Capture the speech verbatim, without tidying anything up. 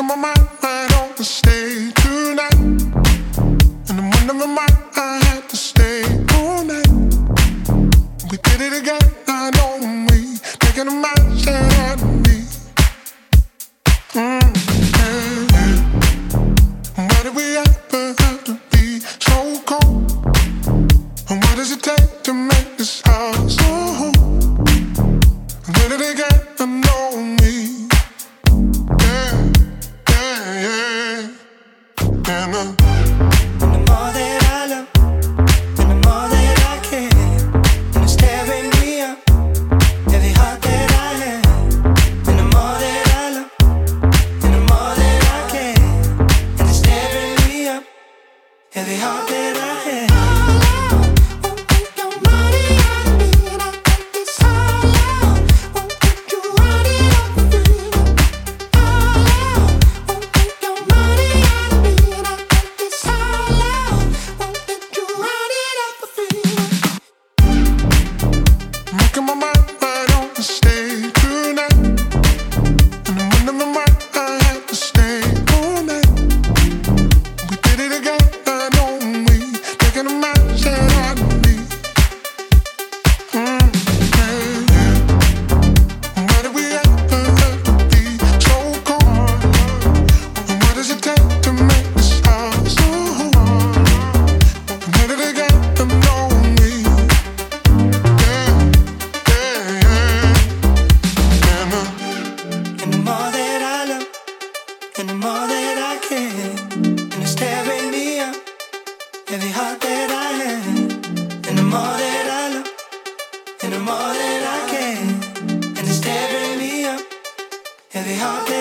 my mind right on to stay tonight. And I'm wondering why I had to stay all night. We did it again, I know we taking a match out of me. Mm, yeah, yeah. Why did we ever have to be so cold? And what does it take to make this house so home? We did it again, I know me. Yeah, yeah, yeah. And uh, and the more that I love, and the more that I care, and it's tearing me up, every heart that I have. And the more that I love, and the more that I care, and it's tearing me up, every heart that I have. making my mind right on to stay tonight. And I'm wondering why I had to stay all night. We did it again, I know we taking a match out of me. Mm, yeah, yeah. Why did we ever have to be so cold? And what does it take to make this house so home? We did it again, I know we. And the more that I love, and the more that I care, and it's tearing me up, every heart that I have. And the more that I love, and the more that I care, and it's tearing me up, every heart that